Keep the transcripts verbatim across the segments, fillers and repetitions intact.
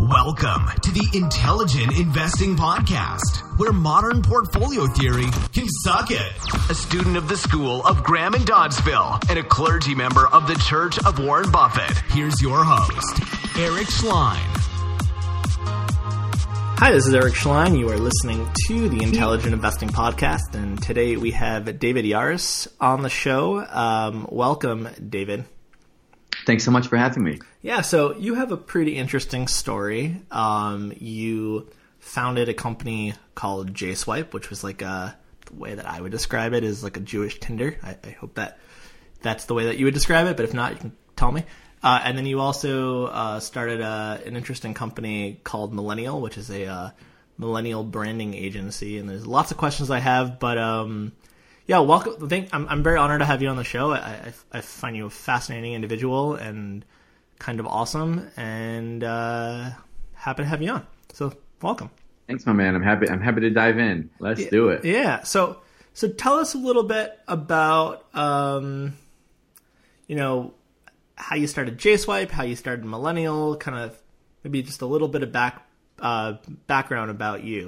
Welcome to the Intelligent Investing Podcast, where modern portfolio theory can suck it. A student of the School of Graham and Doddsville and a clergy member of the Church of Warren Buffett. Here's your host, Eric Schlein. Hi, this is Eric Schlein. You are listening to the Intelligent Investing Podcast, and today we have David Yaris on the show. Um, welcome, David. Thanks so much for having me. Yeah, so you have a pretty interesting story. Um, you founded a company called JSwipe, which was like a, the way that I would describe it is like a Jewish Tinder. I, I hope that that's the way that you would describe it, but if not, you can tell me. Uh, and then you also uh, started a, an interesting company called Millennial, which is a uh, millennial branding agency. And there's lots of questions I have, but um, yeah, welcome. Thank, I'm, I'm very honored to have you on the show. I, I, I find you a fascinating individual and kind of awesome, and uh, happy to have you on. So welcome. Thanks, my man. I'm happy. I'm happy to dive in. Let's yeah, do it. Yeah. So so tell us a little bit about um, you know. how you started JSwipe, how you started Millennial, kind of maybe just a little bit of back uh, background about you.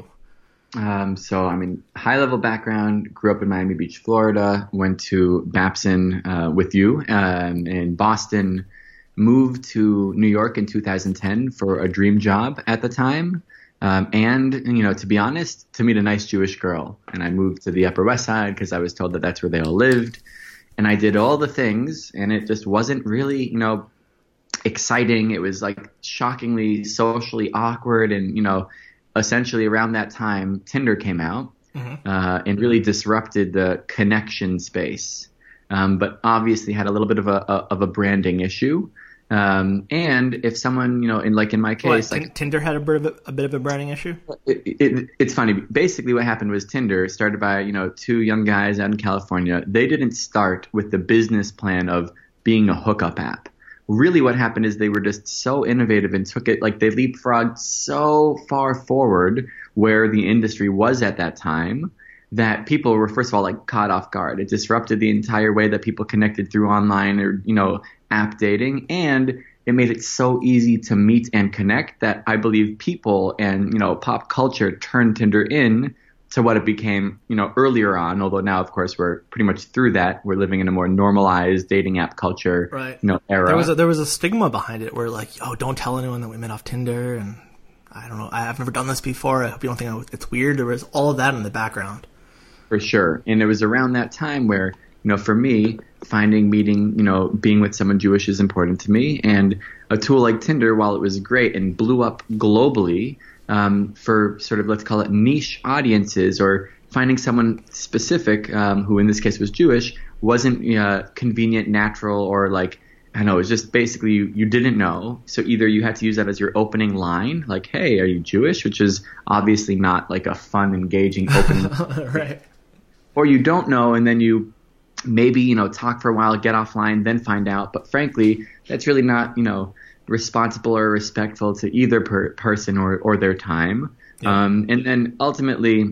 Um, so, I mean, high-level background, grew up in Miami Beach, Florida, went to Babson uh, with you um, in Boston, moved to New York in two thousand ten for a dream job at the time, um, and, you know, to be honest, to meet a nice Jewish girl. And I moved to the Upper West Side because I was told that that's where they all lived. And I did all the things, and it just wasn't really, you know, exciting. It was like shockingly socially awkward. And, you know, essentially around that time, Tinder came out mm-hmm. uh, and really disrupted the connection space. Um, but obviously had a little bit of a, a of a branding issue. Um, and if someone, you know, in like in my case, what, like Tinder had a bit of a, a bit of a branding issue. It, it, it's funny. Basically, what happened was Tinder started by you know two young guys out in California. They didn't start with the business plan of being a hookup app. Really, what happened is they were just so innovative and took it like they leapfrogged so far forward where the industry was at that time that people were first of all like caught off guard. It disrupted the entire way that people connected through online or you know. app dating, and it made it so easy to meet and connect that I believe people and you know pop culture turned Tinder in to what it became you know earlier on, although now of course we're pretty much through that. We're living in a more normalized dating app culture right. you know era. There was a, there was a stigma behind it where like, oh, don't tell anyone that we met off Tinder, and I don't know, I've never done this before, I hope you don't think it's weird. There was all of that in the background. For sure. And it was around that time where you know, for me, finding, meeting, you know, being with someone Jewish is important to me. And a tool like Tinder, while it was great and blew up globally um, for sort of, let's call it niche audiences or finding someone specific, um, who in this case was Jewish, wasn't uh, convenient, natural, or like, I don't know, it was just basically you, you didn't know. So either you had to use that as your opening line, like, hey, are you Jewish? Which is obviously not like a fun, engaging opening. Right. Or you don't know, and then you maybe, you know, talk for a while, get offline, then find out. But frankly, that's really not, you know, responsible or respectful to either per- person or, or their time. Yeah. Um, and then ultimately,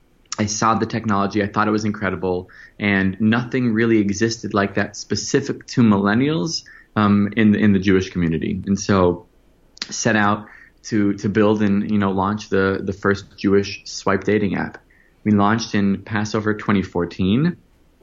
I saw the technology. I thought it was incredible. And nothing really existed like that specific to millennials um, in, the, in the Jewish community. And so set out to to build and, you know, launch the, the first Jewish swipe dating app. We launched in Passover twenty fourteen.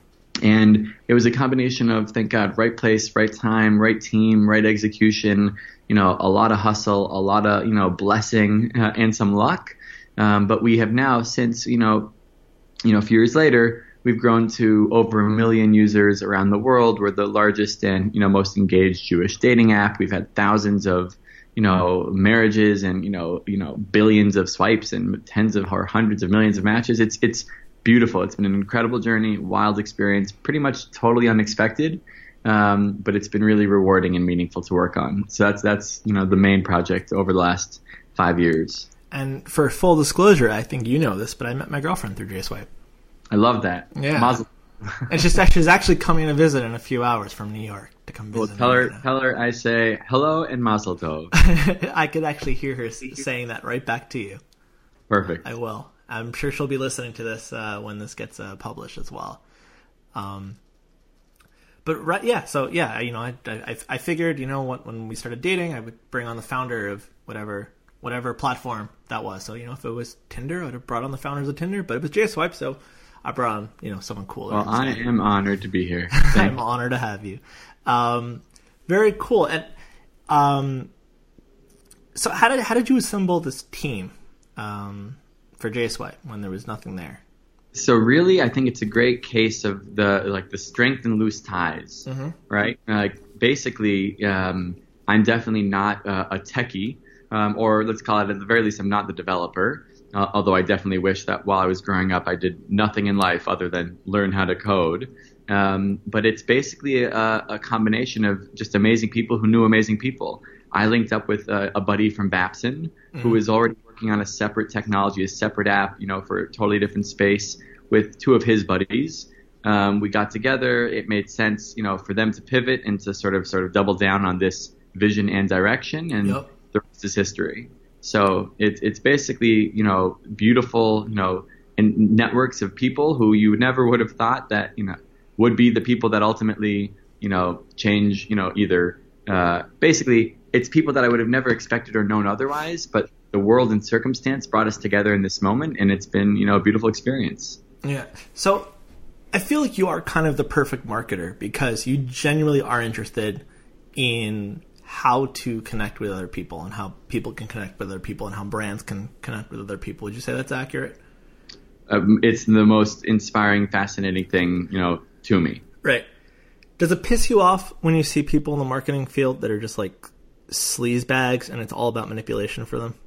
And it was a combination of, thank God, right place, right time, right team, right execution, you know, a lot of hustle, a lot of, you know, blessing uh, and some luck. Um, but we have now since, you know, you know, a few years later, we've grown to over a million users around the world. We're the largest and, you know, most engaged Jewish dating app. We've had thousands of, you know, marriages and, you know, you know, billions of swipes and tens of or hundreds of millions of matches. It's, it's, beautiful. It's been an incredible journey, wild experience, pretty much totally unexpected, um, but it's been really rewarding and meaningful to work on. So that's that's you know the main project over the last five years. And for full disclosure, I think you know this, but I met my girlfriend through JSwipe. I love that. Yeah, Mazel. And she's she's actually coming to visit in a few hours from New York to come visit. Well, tell her, tell her I say hello and Mazel Tov. I could actually hear her saying that right back to you. Perfect. I will. I'm sure she'll be listening to this uh, when this gets uh, published as well. Um, but right, yeah. So yeah, you know, I I, I figured, you know, when, when we started dating, I would bring on the founder of whatever whatever platform that was. So, you know, if it was Tinder, I would have brought on the founders of Tinder, but it was JSwipe, so I brought on, you know, someone cooler. Well, I am honored to be here. I'm honored to have you. Um, very cool. And um, so how did how did you assemble this team um, for JSwipe when there was nothing there? So really, I think it's a great case of the like the strength and loose ties, mm-hmm. right? Like basically, um, I'm definitely not uh, a techie, um, or let's call it at the very least, I'm not the developer. Uh, although I definitely wish that while I was growing up, I did nothing in life other than learn how to code. Um, but it's basically a, a combination of just amazing people who knew amazing people. I linked up with a, a buddy from Babson mm-hmm. who was already working on a separate technology, a separate app, you know, for a totally different space with two of his buddies. Um, we got together. It made sense, you know, for them to pivot and to sort of sort of double down on this vision and direction, and yep. the rest is history. So it's it's basically, you know, beautiful, you know, and networks of people who you never would have thought that, you know, would be the people that ultimately, you know, change, you know, either uh, basically it's people that I would have never expected or known otherwise, but the world and circumstance brought us together in this moment, and it's been, you know, a beautiful experience. Yeah. So I feel like you are kind of the perfect marketer because you genuinely are interested in how to connect with other people and how people can connect with other people and how brands can connect with other people. Would you say that's accurate? Um, it's the most inspiring, fascinating thing, you know, to me. Right. Does it piss you off when you see people in the marketing field that are just like sleaze bags and it's all about manipulation for them?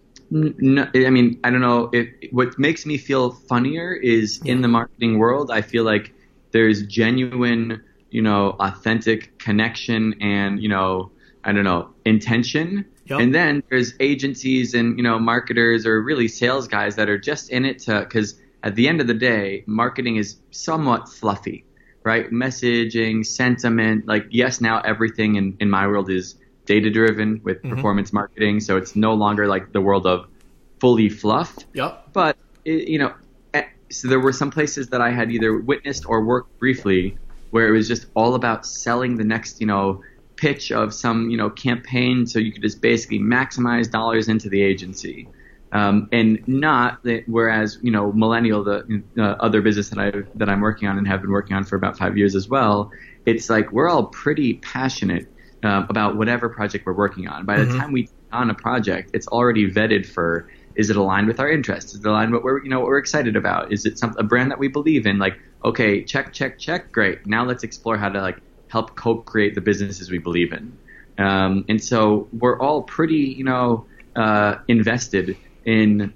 No, I mean, I don't know. If, what makes me feel funnier is yeah. in the marketing world, I feel like there's genuine, you know, authentic connection and, you know, I don't know, intention. Yep. And then there's agencies and, you know, marketers or really sales guys that are just in it to, because at the end of the day, marketing is somewhat fluffy, right? Messaging, sentiment, like, yes, now everything in, in my world is data driven with mm-hmm. performance marketing. So it's no longer like the world of fully fluff. Yep. But, it, you know, so there were some places that I had either witnessed or worked briefly where it was just all about selling the next, you know, pitch of some, you know, campaign, so you could just basically maximize dollars into the agency, um, and not that. Whereas, you know, Millennial, the uh, other business that I that I'm working on and have been working on for about five years as well, it's like we're all pretty passionate uh, about whatever project we're working on. By mm-hmm. the time we take on a project, it's already vetted for: is it aligned with our interests? Is it aligned with what we're, you know, what we're excited about? Is it some a brand that we believe in? Like, okay, check, check, check, great. Now let's explore how to like help co-create the businesses we believe in. Um, and so we're all pretty, you know, uh, invested in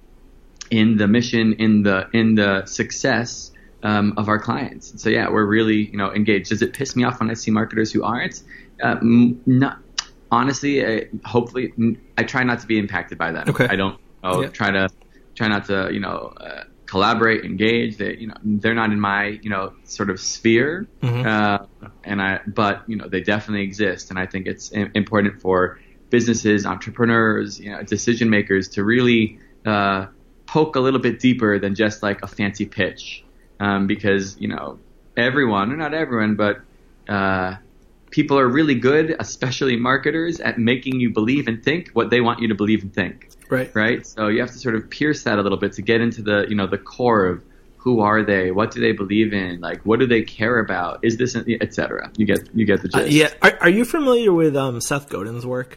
in the mission, in the in the success um, of our clients. And so yeah, we're really, you know, engaged. Does it piss me off when I see marketers who aren't? Uh, not honestly. I, hopefully, I try not to be impacted by that. Okay. I don't oh, yeah. try to try not to, you know. Uh, collaborate, engage. They, you know, they're not in my, you know, sort of sphere, mm-hmm. uh, and I, but you know, they definitely exist, and I think it's important for businesses, entrepreneurs, you know, decision makers to really uh, poke a little bit deeper than just like a fancy pitch, um, because you know, everyone, or not everyone, but uh, people are really good, especially marketers, at making you believe and think what they want you to believe and think. Right. Right. So you have to sort of pierce that a little bit to get into the, you know, the core of who are they? What do they believe in? Like, what do they care about? Is this, et cetera? You get, you get the gist. Uh, yeah. Are, are you familiar with um, Seth Godin's work?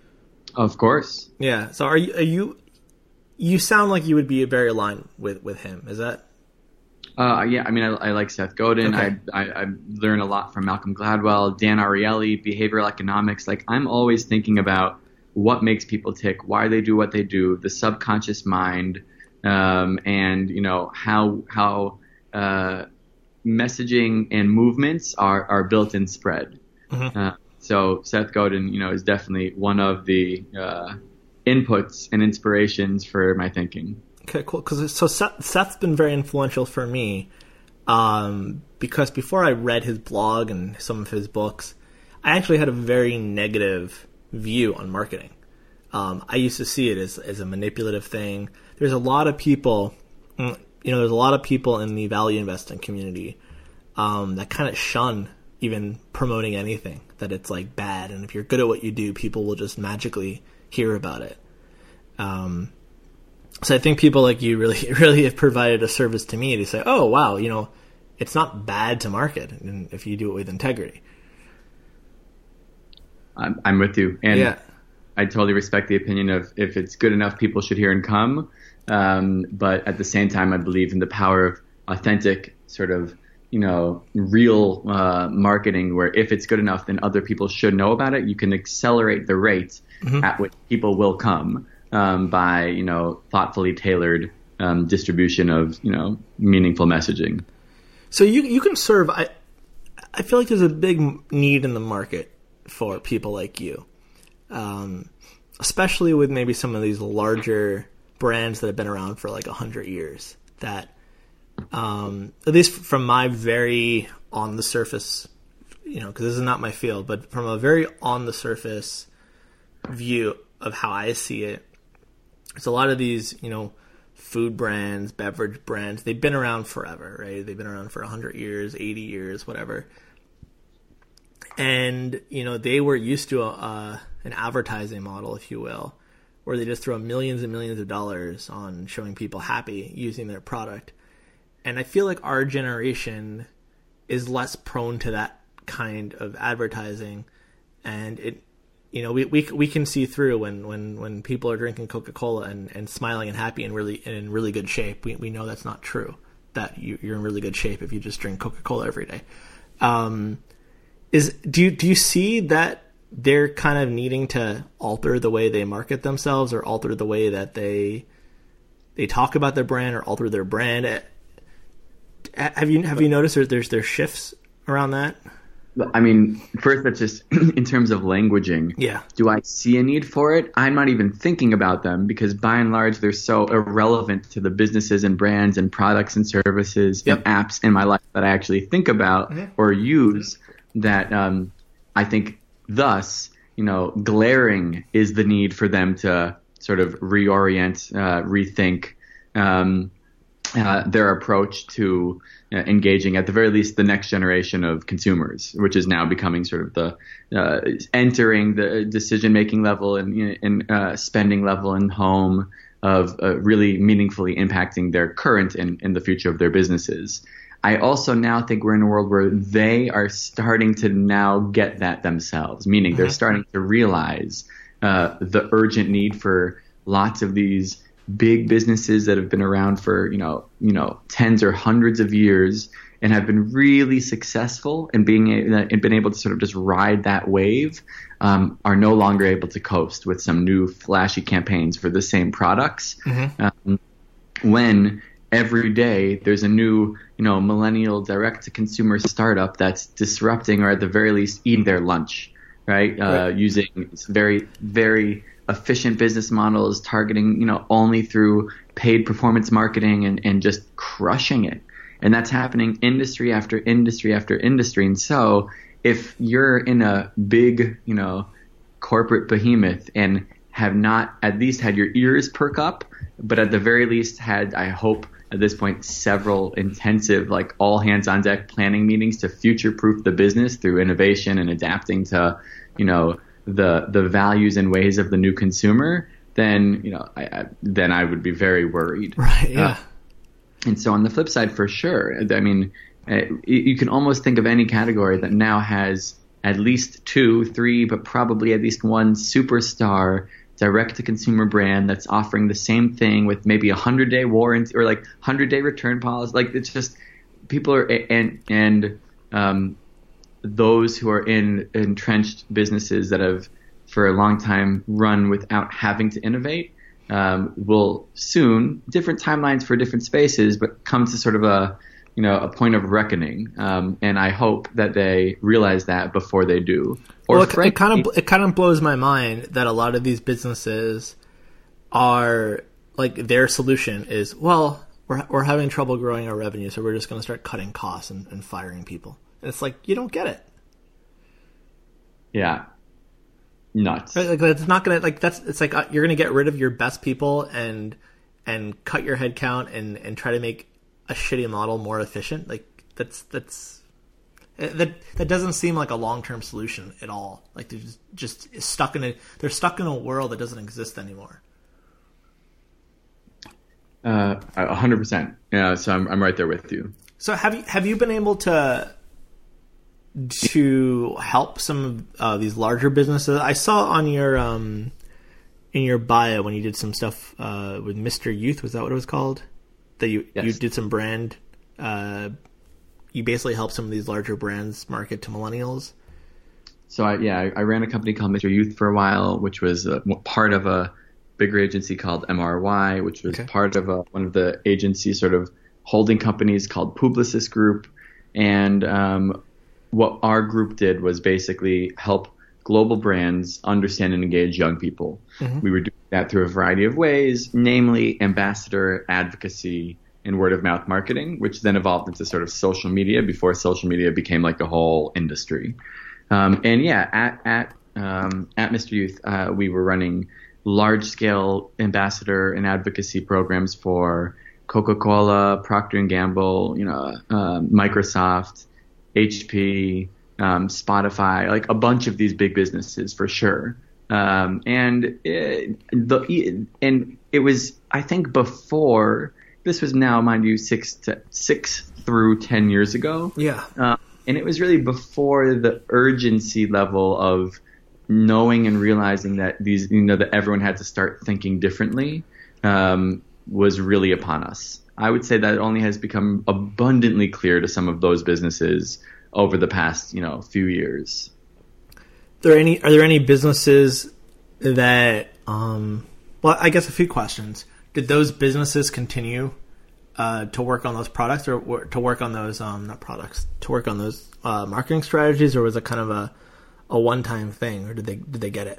Of course. Yeah. So are you, are you, you sound like you would be very aligned with, with him. Is that? Uh, yeah. I mean, I, I like Seth Godin. Okay. I, I, I learn a lot from Malcolm Gladwell, Dan Ariely, behavioral economics. Like, I'm always thinking about what makes people tick, why they do what they do, the subconscious mind, um, and you know how how uh, messaging and movements are, are built and spread. Mm-hmm. Uh, so Seth Godin, you know, is definitely one of the uh, inputs and inspirations for my thinking. Okay, cool. Because so Seth, Seth's been very influential for me, um, because before I read his blog and some of his books, I actually had a very negative view on marketing. Um, I used to see it as, as a manipulative thing. There's a lot of people, you know, there's a lot of people in the value investing community um, that kind of shun even promoting anything, that it's like bad. And if you're good at what you do, people will just magically hear about it. Um, so I think people like you really, really have provided a service to me to say, oh, wow, you know, it's not bad to market and if you do it with integrity. I'm, I'm with you. And yeah. I totally respect the opinion of if it's good enough, people should hear and come. Um, but at the same time, I believe in the power of authentic sort of, you know, real uh, marketing where if it's good enough, then other people should know about it. You can accelerate the rate mm-hmm. at which people will come um, by, you know, thoughtfully tailored um, distribution of, you know, meaningful messaging. So you you can serve, I, I feel like there's a big need in the market for people like you, um, especially with maybe some of these larger brands that have been around for like a hundred years that, um, at least from my very on the surface, you know, because this is not my field, but from a very on the surface view of how I see it, it's a lot of these, you know, food brands, beverage brands, they've been around forever, right? They've been around for one hundred years, eighty years, whatever. And, you know, they were used to a, uh, an advertising model, if you will, where they just throw millions and millions of dollars on showing people happy using their product. And I feel like our generation is less prone to that kind of advertising. And it, you know, we we we can see through when, when, when people are drinking Coca-Cola and, and smiling and happy and really and in really good shape. We we know that's not true. That you, you're in really good shape if you just drink Coca-Cola every day. Um, is do you do you see that they're kind of needing to alter the way they market themselves or alter the way that they they talk about their brand or alter their brand? Have you have you noticed that there's there's shifts around that? I mean, first, that's just in terms of languaging. Yeah. Do I see a need for it? I'm not even thinking about them because by and large, they're so irrelevant to the businesses and brands and products and services yep. and apps in my life that I actually think about mm-hmm. or use that um, I think thus, you know, glaring is the need for them to sort of reorient, uh, rethink um, uh, their approach to Uh, engaging at the very least the next generation of consumers, which is now becoming sort of the uh, entering the decision making level and, you know, and uh, spending level and home of uh, really meaningfully impacting their current and, and the future of their businesses. I also now think we're in a world where they are starting to now get that themselves, meaning mm-hmm. they're starting to realize uh, the urgent need for lots of these big businesses that have been around for, you know, you know, tens or hundreds of years and have been really successful in being and been able to sort of just ride that wave, um, are no longer able to coast with some new flashy campaigns for the same products. Mm-hmm. Um, when every day there's a new, you know, millennial direct-to-consumer startup that's disrupting or at the very least eating their lunch, right? Uh, right. Using very, very efficient business models, targeting, you know, only through paid performance marketing and, and just crushing it. And that's happening industry after industry after industry. And so if you're in a big, you know, corporate behemoth and have not at least had your ears perk up, but at the very least had, I hope at this point, several intensive, like all hands on deck planning meetings to future proof the business through innovation and adapting to, you know, the the values and ways of the new consumer, then, you know, I, I, then I would be very worried. Right. Yeah. Uh, and so on the flip side, for sure, I mean, uh, you can almost think of any category that now has at least two, three, but probably at least one superstar direct-to-consumer brand that's offering the same thing with maybe a hundred-day warranty or like hundred-day return policy. Like it's just people are and and um. those who are in entrenched businesses that have for a long time run without having to innovate um, will soon, different timelines for different spaces, but come to sort of a, you know, a point of reckoning. Um, and I hope that they realize that before they do. Or well, it, frankly, it kind of it kind of blows my mind that a lot of these businesses are like their solution is, well, we're we're having trouble growing our revenue, so we're just going to start cutting costs and, and firing people. It's like, you don't get it. Yeah. Nuts. Right? Like, it's not going to, like, that's, it's like, uh, you're going to get rid of your best people and, and cut your head count and, and try to make a shitty model more efficient. Like, that's, that's, that, that doesn't seem like a long-term solution at all. Like, they're just, just stuck in a, they're stuck in a world that doesn't exist anymore. Uh, a hundred percent. Yeah, so I'm I'm right there with you. So have you have you been able to to help some of uh, these larger businesses? I saw on your um in your bio when you did some stuff uh, with Mister Youth. Was that what it was called? That you Yes. you did some brand. Uh, you basically helped some of these larger brands market to millennials. So I, yeah, I, I ran a company called Mister Youth for a while, which was uh, part of a bigger agency called M R Y, which was Okay. part of a, one of the agency sort of holding companies called Publicis Group. And um, what our group did was basically help global brands understand and engage young people. Mhm. We were doing that through a variety of ways, namely ambassador advocacy and word of mouth marketing, which then evolved into sort of social media before social media became like a whole industry. Um, and yeah, at at um, at Mister Youth, uh, we were running large-scale ambassador and advocacy programs for Coca-Cola, Procter and Gamble, you know, uh, Microsoft, H P, um, Spotify, like a bunch of these big businesses for sure. Um, and it, the and it was, I think, before this was now, mind you, six to six through ten years ago. Yeah. Uh, and it was really before the urgency level of knowing and realizing that these, you know, that everyone had to start thinking differently um, was really upon us. I would say that it only has become abundantly clear to some of those businesses over the past, you know, few years. There any are there any businesses that um well I guess a few questions. Did those businesses continue uh, to work on those products or, or to work on those um not products to work on those uh, marketing strategies, or was it kind of a a one time thing, or did they did they get it?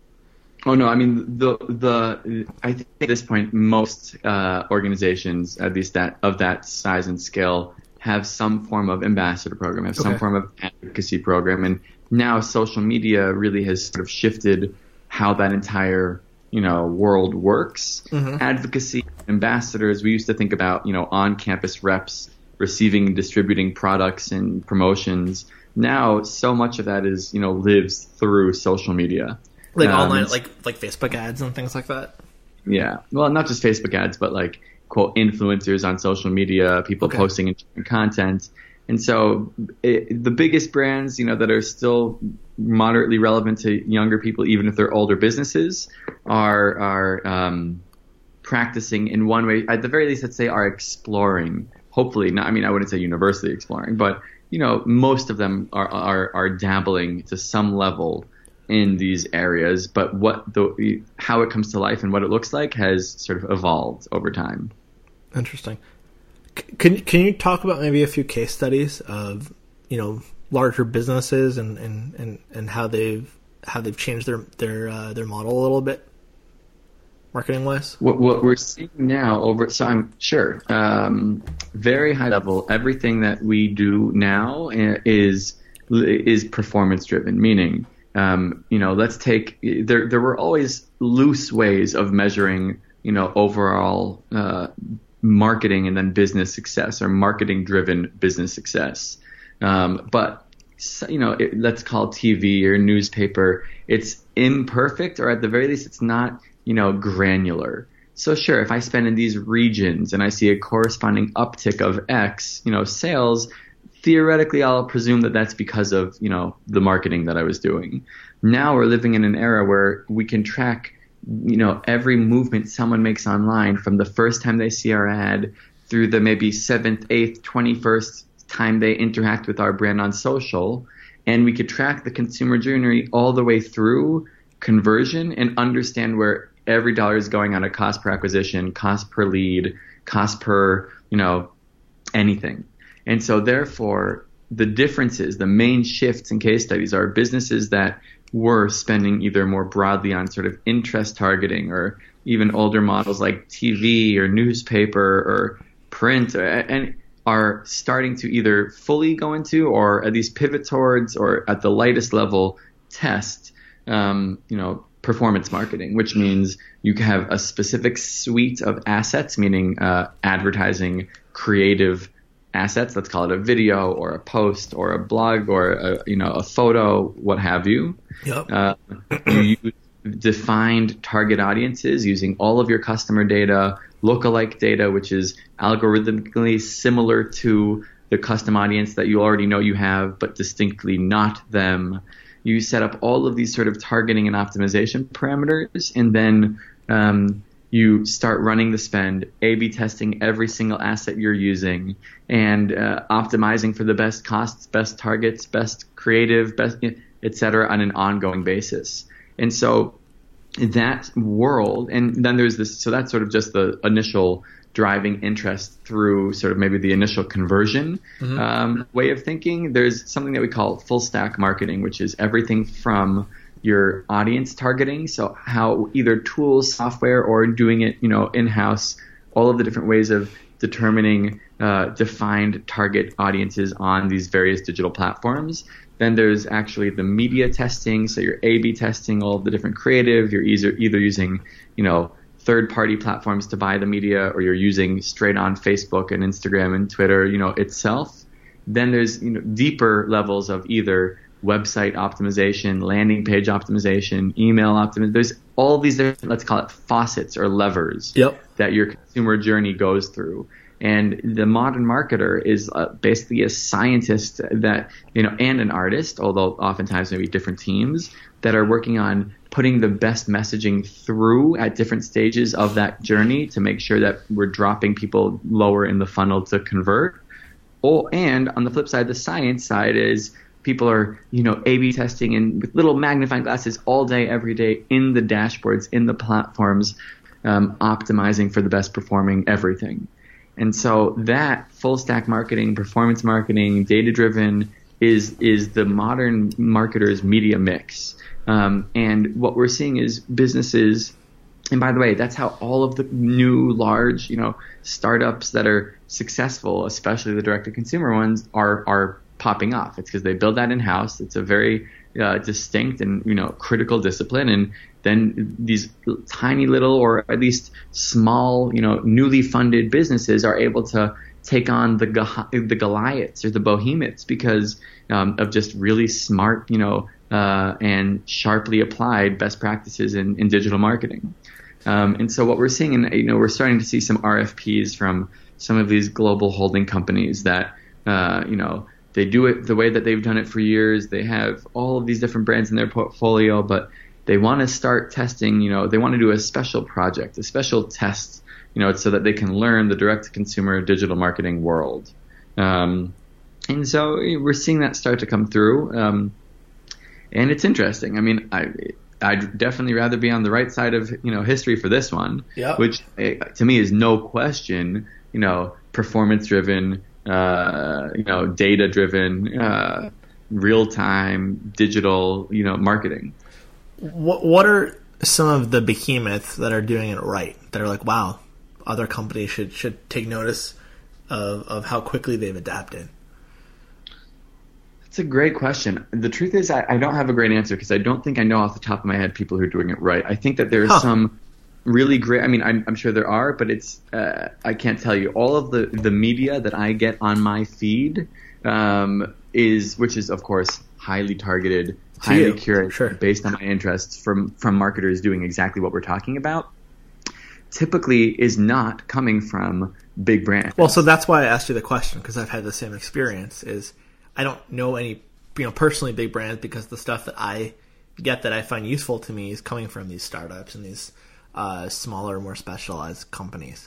Oh no, I mean the the I think at this point most uh, organizations, at least that of that size and scale, have some form of ambassador program, have some Okay. form of advocacy program, and now social media really has sort of shifted how that entire, you know, world works. Mhm. Advocacy ambassadors, we used to think about, you know, on-campus reps receiving and distributing products and promotions. Now, so much of that is, you know, lives through social media. Like Um, online, like like Facebook ads and things like that. Yeah. Well, not just Facebook ads, but like, quote, influencers on social media, people Okay. posting and sharing content. And so it, the biggest brands, you know, that are still moderately relevant to younger people, even if they're older businesses, are, are um, practicing in one way, at the very least, let's say, are exploring, hopefully, not, I mean, I wouldn't say universally exploring, but, you know, most of them are, are, are dabbling to some level in these areas, but what the how it comes to life and what it looks like has sort of evolved over time. Interesting. C- Can can you talk about maybe a few case studies of, you know, larger businesses and, and, and, and how they've how they've changed their their uh, their model a little bit, marketing wise? What, what we're seeing now over, so I'm sure, um, very high level. Everything that we do now is is performance driven, meaning. Um, you know, let's take there. There were always loose ways of measuring, you know, overall uh, marketing and then business success, or marketing-driven business success. Um, but you know, it, let's call T V or newspaper. It's imperfect, or at the very least, it's not, you know, granular. So sure, if I spend in these regions and I see a corresponding uptick of X, you know, sales. Theoretically, I'll presume that that's because of, you know, the marketing that I was doing. Now we're living in an era where we can track, you know, every movement someone makes online from the first time they see our ad through the maybe seventh, eighth, twenty-first time they interact with our brand on social. And we could track the consumer journey all the way through conversion and understand where every dollar is going on a cost per acquisition, cost per lead, cost per, you know, anything. And so therefore, the differences, the main shifts in case studies are businesses that were spending either more broadly on sort of interest targeting, or even older models like T V or newspaper or print, and are starting to either fully go into, or at least pivot towards, or at the lightest level test, um, you know, performance marketing, which means you have a specific suite of assets, meaning uh, advertising, creative assets. Let's call it a video or a post or a blog or a, you know, a photo, what have you. Yep. Uh, you use defined target audiences using all of your customer data, lookalike data, which is algorithmically similar to the custom audience that you already know you have, but distinctly not them. You set up all of these sort of targeting and optimization parameters, and then um, you start running the spend, A B testing every single asset you're using, and uh, optimizing for the best costs, best targets, best creative, best, et cetera, on an ongoing basis. And so that world, and then there's this, so that's sort of just the initial driving interest through sort of maybe the initial conversion mm-hmm. um, way of thinking. There's something that we call full stack marketing, which is everything from your audience targeting, so how either tools, software, or doing it, you know, in-house, all of the different ways of determining uh, defined target audiences on these various digital platforms. Then there's actually the media testing, so you're A B testing all of the different creative. You're either either using, you know, third-party platforms to buy the media, or you're using straight on Facebook and Instagram and Twitter, you know, itself. Then there's, you know, deeper levels of either website optimization, landing page optimization, email optimization. There's all these different, let's call it faucets or levers yep. that your consumer journey goes through. And the modern marketer is uh, basically a scientist that, you know, and an artist, although oftentimes maybe different teams that are working on putting the best messaging through at different stages of that journey to make sure that we're dropping people lower in the funnel to convert. Oh, and on the flip side, the science side is people are, you know, A B testing and with little magnifying glasses all day, every day in the dashboards, in the platforms, um, optimizing for the best performing everything. And so that full stack marketing, performance marketing, data driven is is the modern marketer's media mix. Um, and what we're seeing is businesses, and by the way, that's how all of the new large, you know, startups that are successful, especially the direct to consumer ones, are are popping off. It's because they build that in house. It's a very uh, distinct and, you know, critical discipline. And then these tiny little, or at least small, you know, newly funded businesses are able to take on the the Goliaths or the behemoths because um, of just really smart, you know, uh, and sharply applied best practices in, in digital marketing. Um, and so what we're seeing, and you know, we're starting to see some R F Ps from some of these global holding companies that, uh, you know, they do it the way that they've done it for years. They have all of these different brands in their portfolio, but they want to start testing, you know, they want to do a special project, a special test, you know, so that they can learn the direct-to-consumer digital marketing world. Um, and so we're seeing that start to come through. Um, and it's interesting. I mean, I, I'd definitely rather be on the right side of, you know, history for this one, yep. which to me is no question, you know, performance-driven, uh, you know, data-driven, uh, real-time digital, you know, marketing. What What are some of the behemoths that are doing it right? That are like, wow, other companies should should take notice of of how quickly they've adapted. That's a great question. The truth is, I, I don't have a great answer because I don't think I know off the top of my head people who are doing it right. I think that there's huh. some really great. I mean, I'm, I'm sure there are, but it's uh, I can't tell you. All of the the media that I get on my feed um, is, which is of course highly targeted, highly curated, sure. based on my interests from from marketers doing exactly what we're talking about. Typically, is not coming from big brands. Well, so that's why I asked you the question, because I've had the same experience. Is I don't know any, you know, personally big brands, because the stuff that I get that I find useful to me is coming from these startups and these uh, smaller, more specialized companies.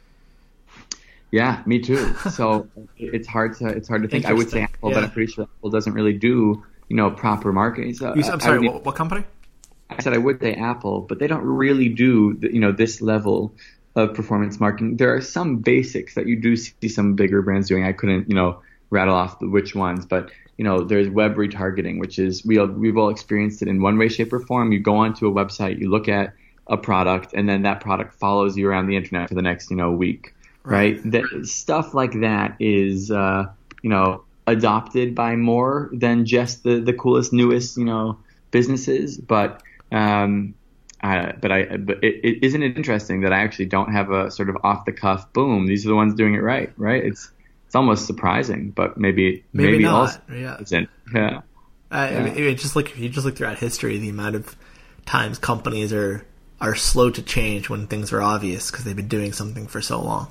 Yeah, me too. So it's hard to it's hard to think. I would say Apple, yeah. but I'm pretty sure Apple doesn't really do, you know, proper marketing. So, you, I'm sorry, mean, what, what company? I said I would say Apple, but they don't really do, you know, this level of performance marketing. There are some basics that you do see some bigger brands doing. I couldn't, you know, rattle off the, which ones, but you know, there's web retargeting, which is we all, we've all experienced it in one way, shape, or form. You go onto a website, you look at a product, and then that product follows you around the internet for the next, you know, week. Right. That stuff like that is, uh, you know, adopted by more than just the, the coolest, newest, you know, businesses. But, um, uh, but I, but it, it, isn't it interesting that I actually don't have a sort of off the cuff, boom, these are the ones doing it right. Right. It's, it's almost surprising, but maybe, maybe, maybe not. also yeah. isn't. Yeah. Uh, yeah. I mean, it just like, if you just look throughout history, the amount of times companies are are slow to change when things are obvious because they've been doing something for so long.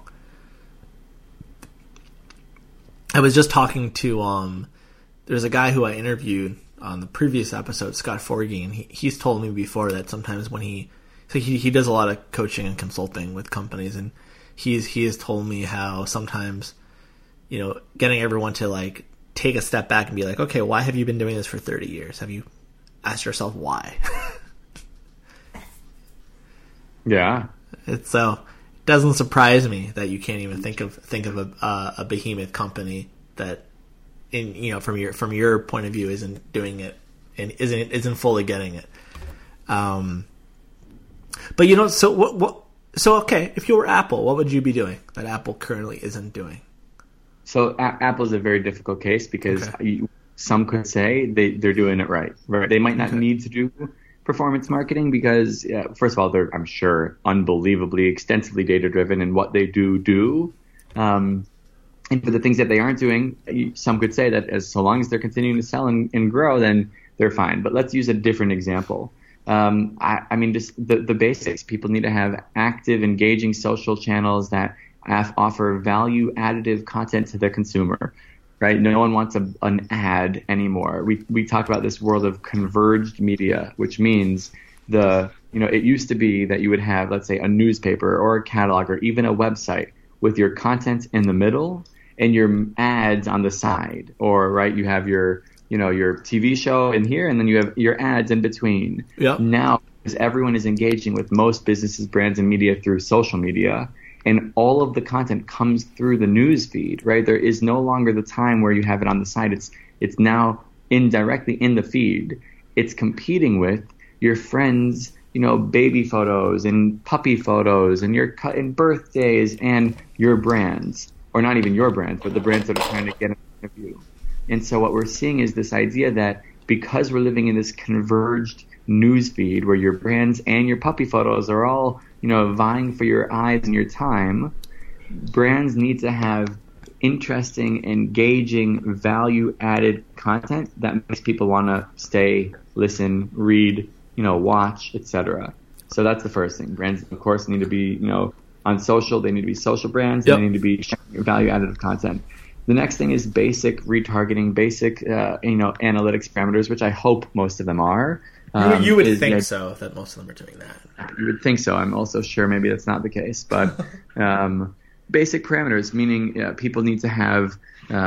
I was just talking to, um, there's a guy who I interviewed on the previous episode, Scott Forgy, and he, he's told me before that sometimes when he, so he, he does a lot of coaching and consulting with companies, and he's, he has told me how sometimes, you know, getting everyone to like take a step back and be like, okay, why have you been doing this for thirty years? Have you asked yourself why? Yeah. It's so it doesn't surprise me that you can't even think of think of a uh, a behemoth company that, in you know from your from your point of view, isn't doing it and isn't isn't fully getting it. Um, but you know, so what what so okay, if you were Apple, what would you be doing that Apple currently isn't doing? So a- Apple is a very difficult case because Okay. you, some could say they they're doing it right. Right? They might not Okay. need to do performance marketing because, uh, first of all, they're, I'm sure, unbelievably extensively data-driven in what they do do. Um, and for the things that they aren't doing, some could say that as so long as they're continuing to sell and, and grow, then they're fine. But let's use a different example. Um, I, I mean, just the, the basics. People need to have active, engaging social channels that have, offer value-additive content to the consumer. Right? No one wants a, an ad anymore. We we talk about this world of converged media, which means the you know it used to be that you would have, let's say, a newspaper or a catalog or even a website with your content in the middle and your ads on the side, or right you have your you know your T V show in here and then you have your ads in between. Yep. Now, as everyone is engaging with most businesses, brands, and media through social media, and all of the content comes through the news feed, right? There is no longer the time where you have it on the side. It's it's now indirectly in the feed. It's competing with your friends, you know, baby photos and puppy photos and your cut and birthdays and your brands, or not even your brands, but the brands that are trying to get in front of you. And so what we're seeing is this idea that because we're living in this converged news feed where your brands and your puppy photos are all, you know, vying for your eyes and your time, brands need to have interesting, engaging, value-added content that makes people want to stay, listen, read, you know, watch, et cetera. So that's the first thing. Brands, of course, need to be, you know, on social. They need to be social brands. Yep. They need to be sharing value-added content. The next thing is basic retargeting, basic, uh, you know, analytics parameters, which I hope most of them are. You, you would is, think yeah, so, that most of them are doing that. You would think so. I'm also sure maybe that's not the case. But um, basic parameters, meaning uh, people need to have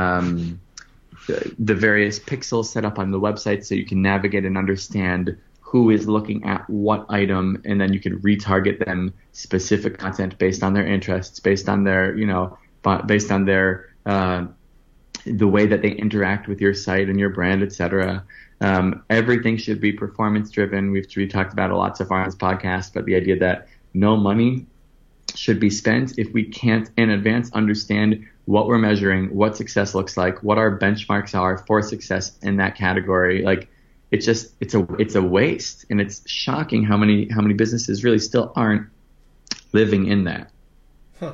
um, the, the various pixels set up on the website so you can navigate and understand who is looking at what item, and then you can retarget them specific content based on their interests, based on their, you know, based on their uh, the way that they interact with your site and your brand, et cetera. Um, everything should be performance driven. We've we talked about a lot so far on this podcast, but the idea that no money should be spent if we can't in advance understand what we're measuring, what success looks like, what our benchmarks are for success in that category. Like it's just it's a it's a waste, and it's shocking how many how many businesses really still aren't living in that. Huh.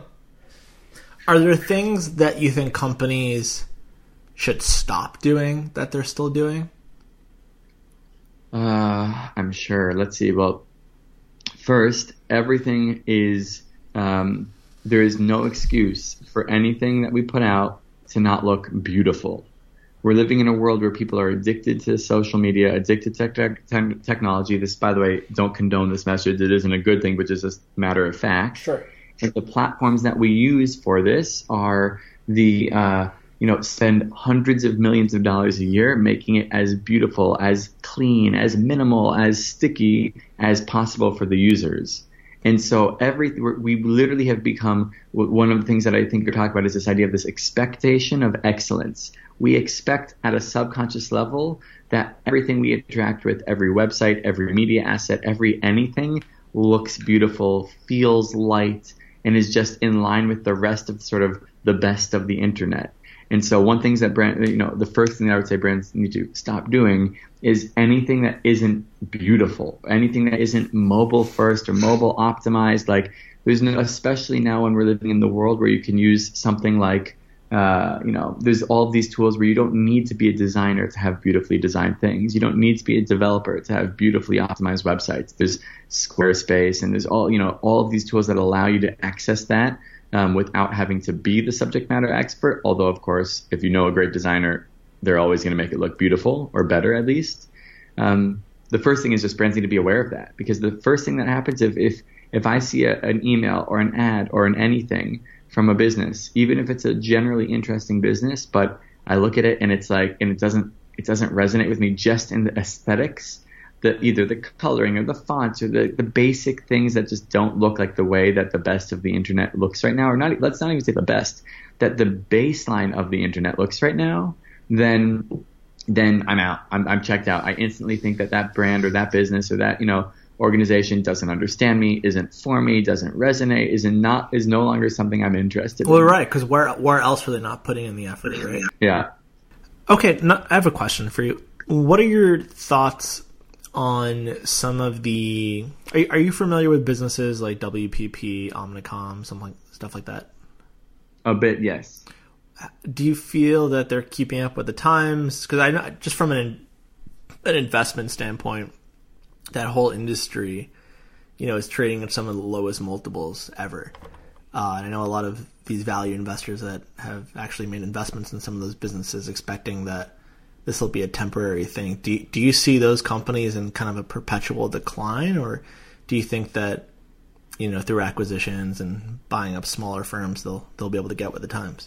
Are there things that you think companies should stop doing that they're still doing? Uh, I'm sure. Let's see. Well, first, everything is, um, there is no excuse for anything that we put out to not look beautiful. We're living in a world where people are addicted to social media, addicted to tech- te- technology. This, by the way, don't condone this message. It isn't a good thing, but just a matter of fact. Sure. And the platforms that we use for this are the, uh, you know, spend hundreds of millions of dollars a year making it as beautiful, as clean, as minimal, as sticky as possible for the users. And so every we literally have become, one of the things that I think you're talking about is this idea of this expectation of excellence. We expect at a subconscious level that everything we interact with, every website, every media asset, every anything looks beautiful, feels light, and is just in line with the rest of sort of the best of the internet. And so one thing that brand, you know, the first thing that I would say brands need to stop doing is anything that isn't beautiful, anything that isn't mobile first or mobile optimized. Like there's no, especially now when we're living in the world where you can use something like Uh, you know, there's all of these tools where you don't need to be a designer to have beautifully designed things. You don't need to be a developer to have beautifully optimized websites. There's Squarespace and there's all, you know, all of these tools that allow you to access that um, without having to be the subject matter expert. Although, of course, if you know a great designer, they're always going to make it look beautiful or better at least. Um, the first thing is just brands need to be aware of that, because the first thing that happens if, if, if I see a, an email or an ad or an anything from a business, even if it's a generally interesting business, but I look at it and it's like, and it doesn't, it doesn't resonate with me just in the aesthetics, the either the coloring or the fonts or the, the basic things that just don't look like the way that the best of the internet looks right now, or not, let's not even say the best, that the baseline of the internet looks right now, then, then I'm out. I'm, I'm checked out. I instantly think that that brand or that business or that, you know, organization doesn't understand me, isn't for me, doesn't resonate, is not is no longer something I'm interested well, in. Well, right, because where where else were they not putting in the effort, right? Yeah. Okay, no, I have a question for you. What are your thoughts on some of the? Are, are you familiar with businesses like W P P, Omnicom, something like, stuff like that? A bit, yes. Do you feel that they're keeping up with the times? Because I know, just from an an investment standpoint, that whole industry, you know, is trading at some of the lowest multiples ever. Uh, and I know a lot of these value investors that have actually made investments in some of those businesses expecting that this will be a temporary thing. Do you, do you see those companies in kind of a perpetual decline, or do you think that, you know, through acquisitions and buying up smaller firms, they'll they'll be able to get with the times?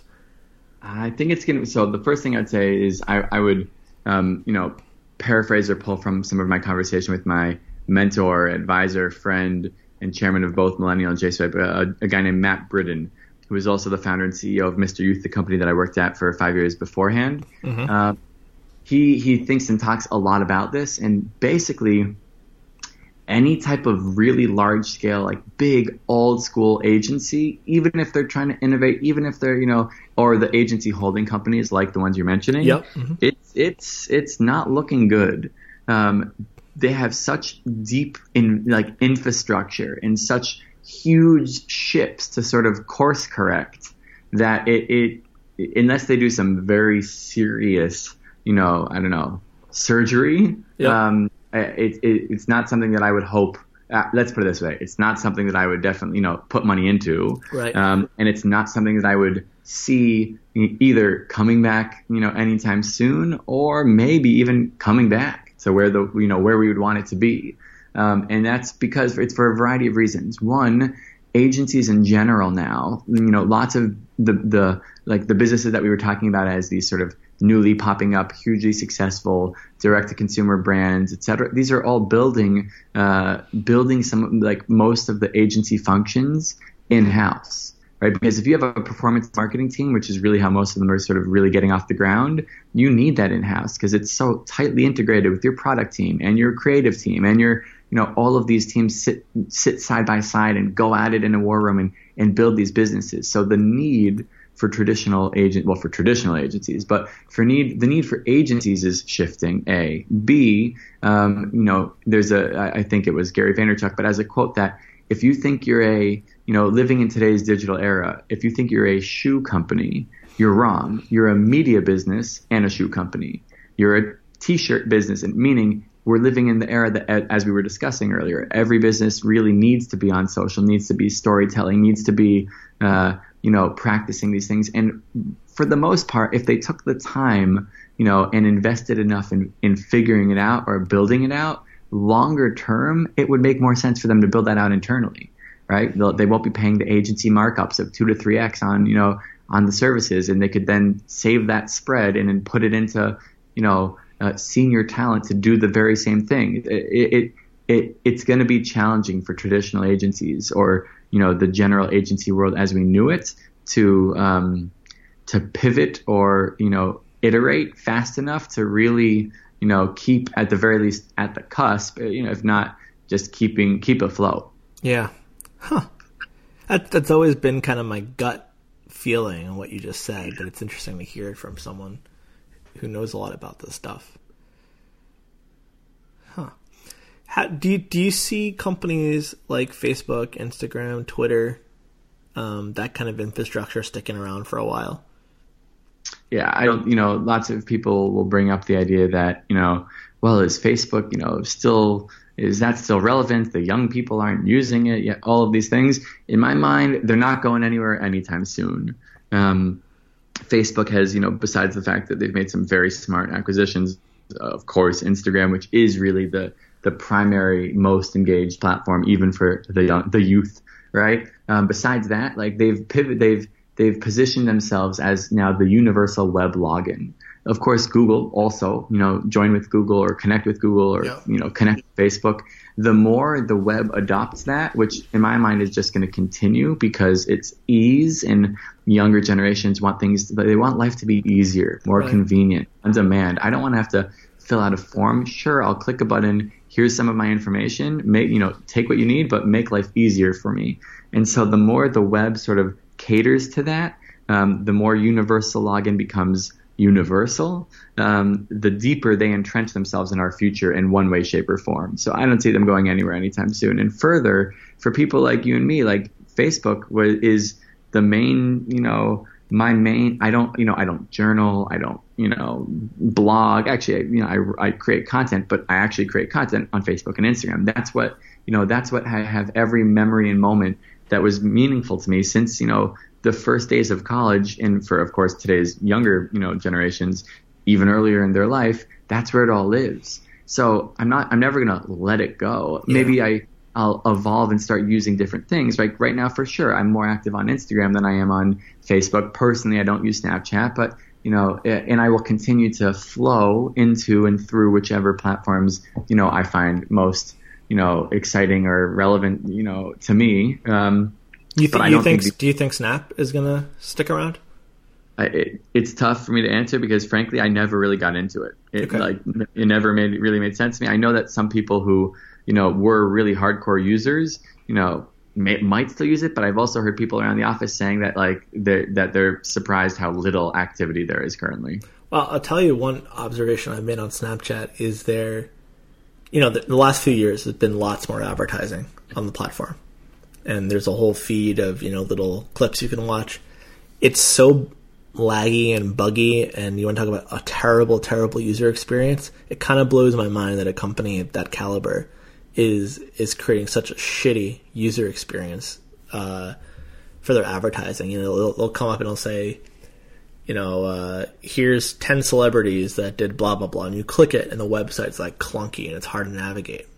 I think it's going to. So the first thing I'd say is I, I would, um, you know, paraphrase or pull from some of my conversation with my mentor, advisor, friend, and chairman of both Millennial and J-Swipe, a, a guy named Matt Britton, who is also the founder and C E O of Mister Youth, the company that I worked at for five years beforehand. Mm-hmm. Uh, he he thinks and talks a lot about this, and basically any type of really large scale, like big old school agency, even if they're trying to innovate, even if they're, you know, or the agency holding companies like the ones you're mentioning, yep. Mm-hmm. it's it's it's not looking good. Um, they have such deep in like infrastructure and such huge ships to sort of course correct that it, it unless they do some very serious, you know, I don't know, surgery. Yep. Um, It, it, it's not something that I would hope. Uh, let's put it this way: it's not something that I would definitely, you know, put money into. Right. Um, and it's not something that I would see either coming back, you know, anytime soon, or maybe even coming back to where the, you know, where we would want it to be. Um, and that's because it's for a variety of reasons. One, agencies in general now, you know, lots of the the like the businesses that we were talking about as these sort of newly popping up, hugely successful direct-to-consumer brands, et cetera. These are all building, uh, building some, like most of the agency functions in-house, right? Because if you have a performance marketing team, which is really how most of them are sort of really getting off the ground, you need that in-house because it's so tightly integrated with your product team and your creative team and your, you know, all of these teams sit sit side by side and go at it in a war room and, and build these businesses. So the need for traditional agent, well, for traditional agencies, but for need, the need for agencies is shifting. A, B, um, you know, there's a, I think it was Gary Vaynerchuk, but as a quote that if you think you're a, you know, living in today's digital era, if you think you're a shoe company, you're wrong. You're a media business and a shoe company. You're a t-shirt business, and meaning we're living in the era that, as we were discussing earlier, every business really needs to be on social, needs to be storytelling, needs to be, uh, you know, practicing these things. And for the most part, if they took the time, you know, and invested enough in, in figuring it out or building it out, longer term, it would make more sense for them to build that out internally, right? They'll, they won't be paying the agency markups of two to three X on, you know, on the services, and they could then save that spread and then put it into, you know, uh, senior talent to do the very same thing. It, it, it it's going to be challenging for traditional agencies or, you know, the general agency world as we knew it to um, to pivot or, you know, iterate fast enough to really, you know, keep at the very least at the cusp, you know, if not just keeping keep afloat. Yeah. Huh. That, that's always been kind of my gut feeling on what you just said, but it's interesting to hear it from someone who knows a lot about this stuff. Huh. How, do you, do you see companies like Facebook, Instagram, Twitter, um, that kind of infrastructure sticking around for a while? Yeah, I don't, you know, lots of people will bring up the idea that, you know, well, is Facebook, you know, still, is that still relevant? The young people aren't using it yet, all of these things. In my mind, they're not going anywhere anytime soon. Um, Facebook has, you know, besides the fact that they've made some very smart acquisitions, of course, Instagram, which is really the, the primary, most engaged platform, even for the young, the youth, right? Um, besides that, like they've pivoted, they've, They've positioned themselves as now the universal web login. Of course, Google also, you know, join with Google or connect with Google or, yeah. you know, connect with Facebook. The more the web adopts that, which in my mind is just going to continue because it's ease, and younger generations want things, but they want life to be easier, more right. convenient, on demand. I don't want to have to fill out a form. Sure, I'll click a button. Here's some of my information. Make, you know, take what you need, but make life easier for me. And so the more the web sort of caters to that, um, the more universal login becomes universal, um, the deeper they entrench themselves in our future in one way, shape, or form. So I don't see them going anywhere anytime soon. And further, for people like you and me, like Facebook was, is the main, you know, my main, I don't, you know, I don't journal, I don't, you know, blog. Actually, you know, I, I create content, but I actually create content on Facebook and Instagram. That's what, you know, that's what I have every memory and moment that was meaningful to me since, you know, the first days of college, and for, of course, today's younger, you know, generations, even earlier in their life, that's where it all lives. So I'm not, I'm never going to let it go. Yeah. Maybe I, I'll evolve and start using different things. Like right now, for sure, I'm more active on Instagram than I am on Facebook. Personally, I don't use Snapchat, but, you know, and I will continue to flow into and through whichever platforms, you know, I find most, you know, exciting or relevant, you know, to me. Um, you th- you think, think, do you think Snap is going to stick around? I, it, it's tough for me to answer because, frankly, I never really got into it. It okay. like it never made really made sense to me. I know that some people who, you know, were really hardcore users, you know, may, might still use it, but I've also heard people around the office saying that like they're, that they're surprised how little activity there is currently. Well, I'll tell you one observation I've made on Snapchat is there. You know, the, the last few years there's been lots more advertising on the platform. And there's a whole feed of, you know, little clips you can watch. It's so laggy and buggy, and you want to talk about a terrible, terrible user experience. It kind of blows my mind that a company of that caliber is is creating such a shitty user experience uh, for their advertising. You know, they'll, they'll come up and they'll say, you know, uh, here's ten celebrities that did blah, blah, blah. And you click it and the website's like clunky and it's hard to navigate.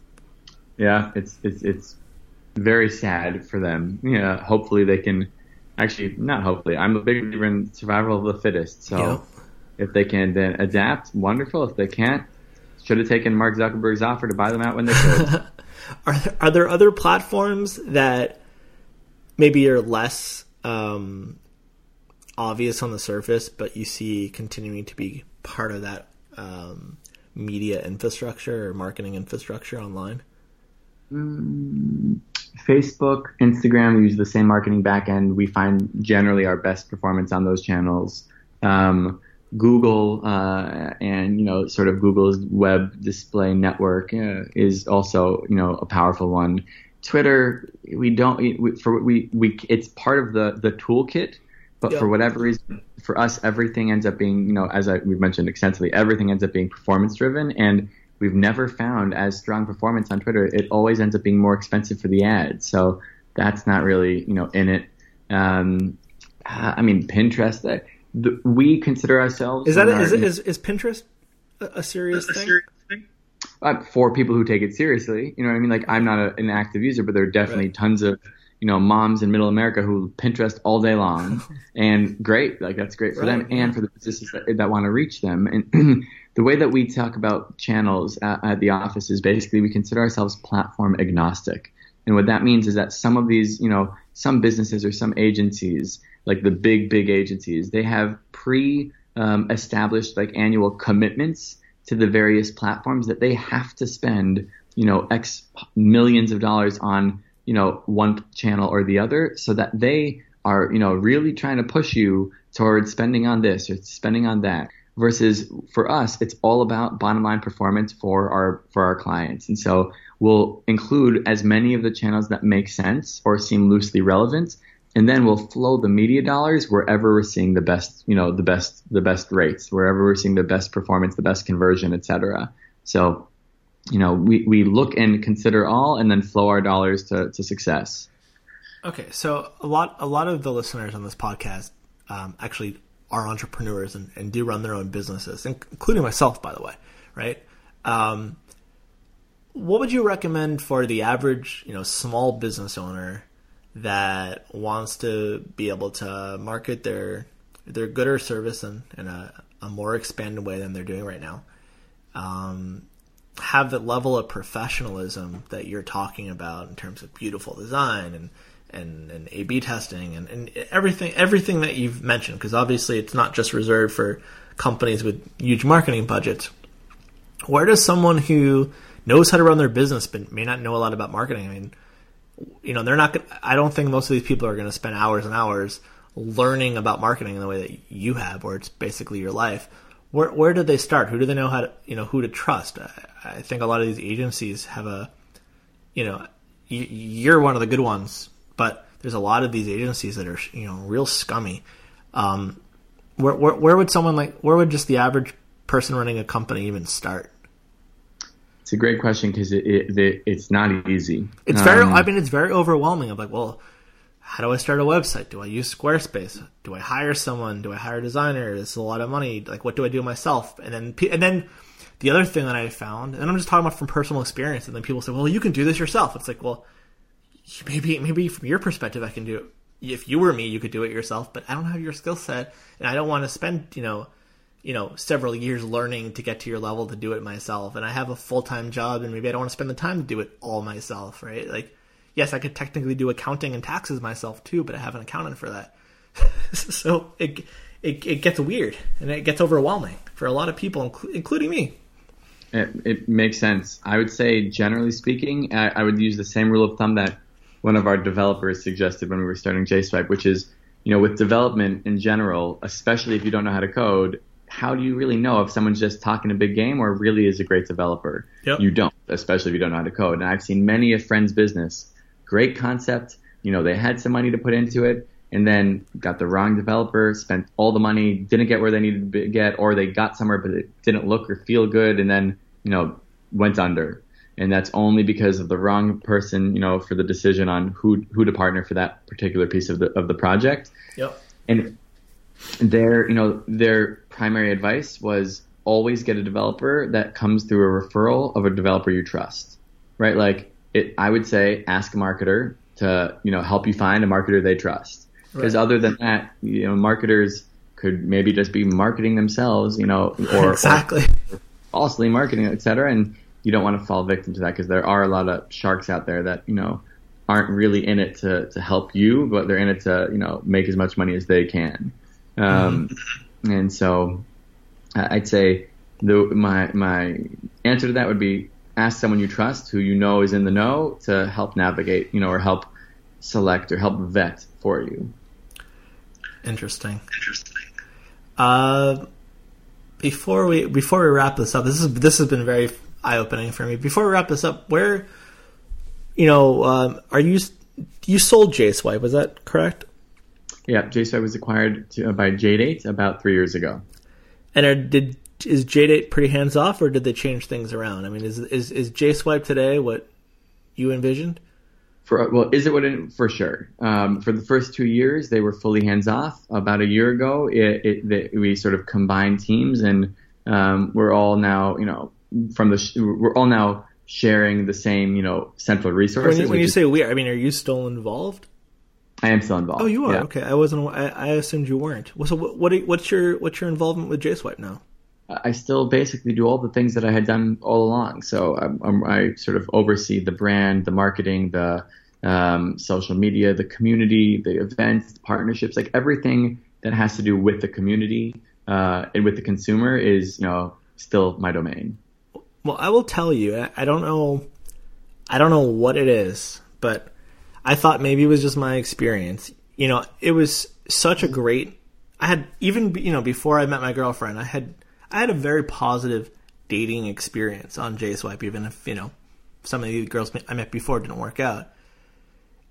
Yeah, it's it's it's very sad for them. Yeah, hopefully they can, actually, not hopefully, I'm a big believer in survival of the fittest. So yeah. If they can then adapt, wonderful. If they can't, should have taken Mark Zuckerberg's offer to buy them out when they could. are, there, are there other platforms that maybe are less... Um, obvious on the surface, but you see continuing to be part of that um, media infrastructure or marketing infrastructure online? Mm, Facebook, Instagram use the same marketing backend. We find generally our best performance on those channels. Um, Google uh, and, you know, sort of Google's web display network uh, is also, you know, a powerful one. Twitter, we don't, we, for we, we, it's part of the, the toolkit. But yep. for whatever reason, for us, everything ends up being, you know, as I, we've mentioned extensively, everything ends up being performance driven. And we've never found as strong performance on Twitter. It always ends up being more expensive for the ads. So that's not really, you know, in it. Um, I mean, Pinterest, uh, the, we consider ourselves. Is that, a, is, it, is, is Pinterest a, a serious a thing? Serious thing? Uh, for people who take it seriously, you know what I mean? Like, I'm not a, an active user, but there are definitely right. tons of, you know, moms in middle America who Pinterest all day long, and great, like that's great for right. them and for the businesses that, that want to reach them. And the way that we talk about channels at, at the office is basically we consider ourselves platform agnostic. And what that means is that some of these, you know, some businesses or some agencies, like the big, big agencies, they have pre um, established like annual commitments to the various platforms that they have to spend, you know, X millions of dollars on, you know, one channel or the other, so that they are, you know, really trying to push you towards spending on this or spending on that. Versus for us, it's all about bottom line performance for our for our clients. And so we'll include as many of the channels that make sense or seem loosely relevant, and then we'll flow the media dollars wherever we're seeing the best, you know, the best, the best rates, wherever we're seeing the best performance, the best conversion, et cetera. So, you know, we, we look and consider all and then flow our dollars to, to success. Okay. So a lot, a lot of the listeners on this podcast um, actually are entrepreneurs and, and do run their own businesses, including myself, by the way. Right. Um, what would you recommend for the average, you know, small business owner that wants to be able to market their their good or service in, in a, a more expanded way than they're doing right now? Um, have the level of professionalism that you're talking about in terms of beautiful design and and, and A B testing and, and everything everything that you've mentioned, because obviously it's not just reserved for companies with huge marketing budgets. Where does someone who knows how to run their business but may not know a lot about marketing, I mean, you know, they're not gonna, I don't think most of these people are going to spend hours and hours learning about marketing in the way that you have, where it's basically your life. Where where do they start? Who do they know how to, you know, who to trust? I, I think a lot of these agencies have a, you know, you, you're one of the good ones, but there's a lot of these agencies that are, you know, real scummy. Um, where, where where would someone like, where would just the average person running a company even start? It's a great question because it, it, it, it's not easy. It's very, um, I mean, it's very overwhelming. I'm like, well, how do I start a website? Do I use Squarespace? Do I hire someone? Do I hire a designer? It's a lot of money. Like, what do I do myself? And then, and then the other thing that I found, and I'm just talking about from personal experience, and then people say, well, you can do this yourself. It's like, well, maybe, maybe from your perspective, I can do it. If you were me, you could do it yourself, but I don't have your skill set, and I don't want to spend, you know, you know, several years learning to get to your level to do it myself. And I have a full-time job, and maybe I don't want to spend the time to do it all myself, right? Like, yes, I could technically do accounting and taxes myself too, but I have an accountant for that. So it, it it gets weird, and it gets overwhelming for a lot of people, inclu- including me. It, it makes sense. I would say, generally speaking, I, I would use the same rule of thumb that one of our developers suggested when we were starting JSwipe, which is, you know, with development in general, especially if you don't know how to code, how do you really know if someone's just talking a big game or really is a great developer? Yep. You don't, especially if you don't know how to code. And I've seen many a friend's business, great concept, you know, they had some money to put into it, and then got the wrong developer, spent all the money, didn't get where they needed to get, or they got somewhere but it didn't look or feel good, and then, you know, went under. And that's only because of the wrong person, you know, for the decision on who who to partner for that particular piece of the of the project. Yep. And their, you know, their primary advice was always get a developer that comes through a referral of a developer you trust, right? Like, it, I would say ask a marketer to, you know, help you find a marketer they trust. Because right. Other than that, you know, marketers could maybe just be marketing themselves, you know, or, exactly. or falsely marketing, et cetera. And you don't want to fall victim to that, because there are a lot of sharks out there that, you know, aren't really in it to, to help you, but they're in it to, you know, make as much money as they can. Um, mm-hmm. And so I'd say the, my, my answer to that would be ask someone you trust, who you know is in the know, to help navigate, you know, or help select or help vet for you. Interesting. Interesting. Uh, before we, before we wrap this up, this is, this has been very eye-opening for me. Before we wrap this up, where, you know, um, are you, you sold JSwipe, was that correct? Yeah, JSwipe was acquired to, uh, by JDate about three years ago. And are, did is JDate pretty hands off, or did they change things around? I mean, is is is JSwipe today what you envisioned? For well, is it what it, for sure? Um, for the first two years, they were fully hands off. About a year ago, it, it, it, we sort of combined teams, and um, we're all now, you know, from the we're all now sharing the same, you know, central resources. When you, when you is, say we, I mean, are you still involved? I am still involved. Oh, you are? Yeah. Okay. I wasn't. I, I assumed you weren't. So what, what? What's your what's your involvement with JSwipe now? I still basically do all the things that I had done all along. So I'm, I'm, I sort of oversee the brand, the marketing, the um, social media, the community, the events, the partnerships, like everything that has to do with the community uh, and with the consumer is, you know, still my domain. Well, I will tell you, I, I don't know, I don't know what it is, but I thought maybe it was just my experience. You know, it was such a great, I had, even, you know, before I met my girlfriend, I had, I had a very positive dating experience on JSwipe, even if, you know, some of the girls I met before didn't work out.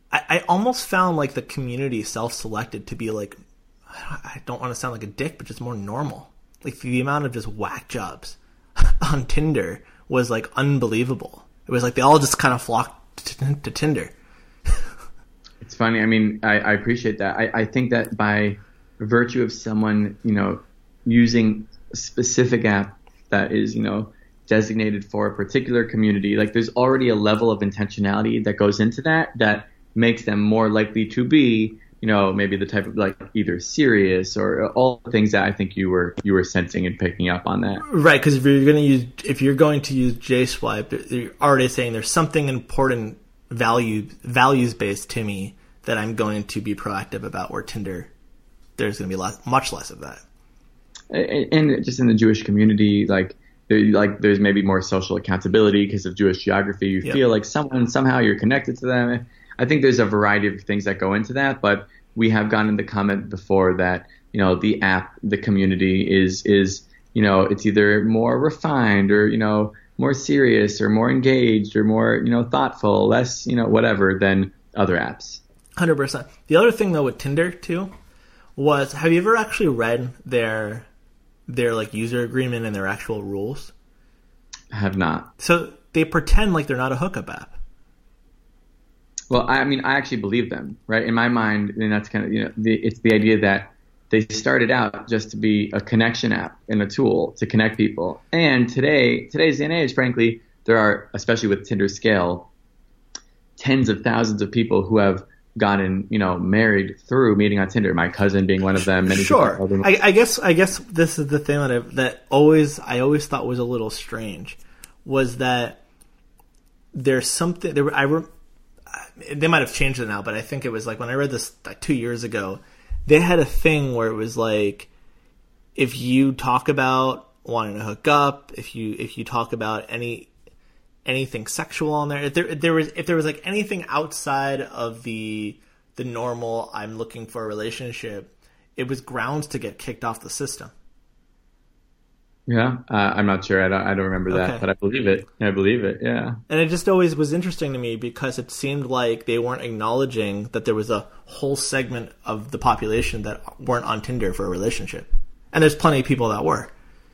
I, I almost found like the community self-selected to be like, I don't want to sound like a dick, but just more normal. Like the amount of just whack jobs on Tinder was like unbelievable. It was like they all just kind of flocked to, to Tinder. It's funny. I mean, I, I appreciate that. I, I think that by virtue of someone, you know, using a specific app that is, you know, designated for a particular community, like there's already a level of intentionality that goes into that that makes them more likely to be, you know, maybe the type of like either serious or all the things that I think you were you were sensing and picking up on that. Right, because if you're going to use if you're going to use J-Swipe, you're already saying there's something important, value values based to me that I'm going to be proactive about. Where Tinder, there's going to be less, much less of that. And, and just in the Jewish community, like there, like there's maybe more social accountability because of Jewish geography. You yep. feel like someone somehow you're connected to them. I think there's a variety of things that go into that, but we have gotten the comment before that, you know, the app, the community is, is, you know, it's either more refined or, you know, more serious or more engaged or more, you know, thoughtful, less, you know, whatever than other apps. one hundred percent. The other thing though with Tinder too was, have you ever actually read their, their like user agreement and their actual rules? I have not. So they pretend like they're not a hookup app. Well, I mean, I actually believe them, right? In my mind, and that's kind of, you know, the, it's the idea that they started out just to be a connection app and a tool to connect people. And today, today's day and age, frankly, there are, especially with Tinder scale, tens of thousands of people who have gotten, you know, married through meeting on Tinder. My cousin being one of them. Many sure. I, I guess, I guess this is the thing that I, that always, I always thought was a little strange, was that there's something there. I re, They might have changed it now, but I think it was like when I read this like two years ago, they had a thing where it was like, if you talk about wanting to hook up, if you if you talk about any anything sexual on there, if there if there was if there was like anything outside of the the normal, I'm looking for a relationship, it was grounds to get kicked off the system. Yeah, uh, I'm not sure. I don't, I don't remember that, okay. But I believe it. I believe it, yeah. And it just always was interesting to me because it seemed like they weren't acknowledging that there was a whole segment of the population that weren't on Tinder for a relationship. And there's plenty of people that were.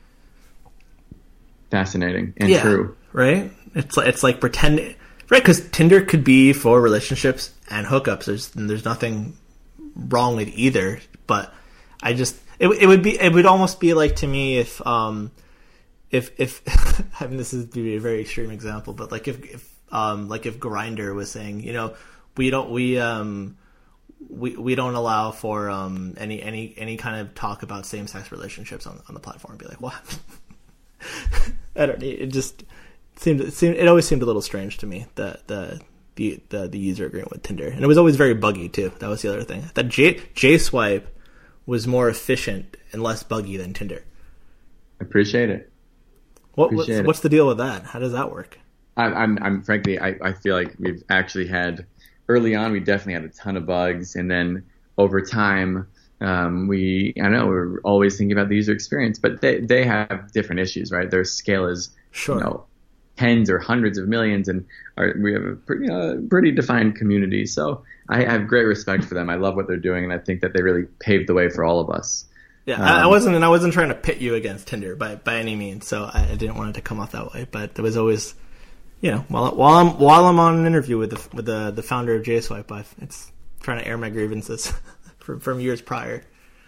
Fascinating and yeah, true. Right? It's like, it's like pretending... Right, because Tinder could be for relationships and hookups. There's there's nothing wrong with either, but I just... It it would be it would almost be like to me if um if if I mean this is be a very extreme example, but like if, if um like if Grindr was saying, you know, we don't we um we we don't allow for um any any any kind of talk about same sex relationships on on the platform. Be like, what? I don't. It just seemed it seemed it always seemed a little strange to me, the the the the, the user agreement with Tinder, and it was always very buggy too. That was the other thing. That J J-Swipe was more efficient and less buggy than Tinder. Appreciate it. What, Appreciate what's, it. What's the deal with that? How does that work? I'm, I'm, I'm frankly, I, I feel like we've actually had, early on, we definitely had a ton of bugs. And then over time, um, we, I know, we're always thinking about the user experience, but they, they have different issues, right? Their scale is, sure. you know, tens or hundreds of millions, and are, we have a pretty, uh, pretty defined community. So I have great respect for them. I love what they're doing, and I think that they really paved the way for all of us. Yeah, um, I wasn't, and I wasn't trying to pit you against Tinder by by any means. So I, I didn't want it to come off that way. But there was always, you know, while while I'm while I'm on an interview with the with the, the founder of J-Swipe, I've, it's trying to air my grievances from from years prior.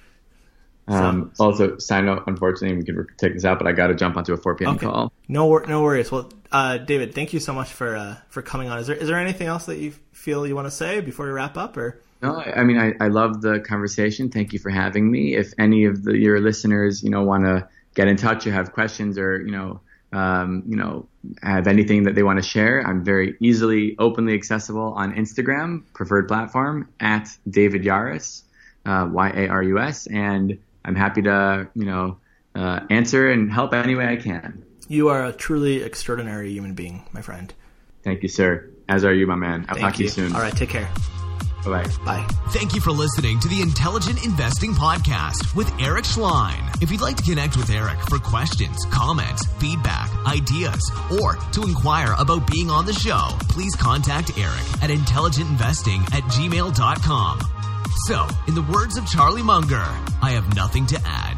Um, so, also, side note, unfortunately, we can take this out, but I got to jump onto a four p.m. okay. call. No, wor- no worries. Well, uh, David, thank you so much for uh, for coming on. Is there is there anything else that you feel you want to say before we wrap up, or? No, I mean, I, I love the conversation. Thank you for having me. If any of the, your listeners, you know, want to get in touch or have questions or, you know, um, you know, have anything that they want to share, I'm very easily, openly accessible on Instagram, preferred platform, at David Yarus, uh, Y A R U S, and I'm happy to, you know, uh, answer and help any way I can. You are a truly extraordinary human being, my friend. Thank you, sir. As are you, my man. I'll Thank talk to you soon. All right, take care. Bye-bye. Bye. Thank you for listening to the Intelligent Investing Podcast with Eric Schlein. If you'd like to connect with Eric for questions, comments, feedback, ideas, or to inquire about being on the show, please contact Eric at intelligent investing at gmail dot com. So, in the words of Charlie Munger, I have nothing to add.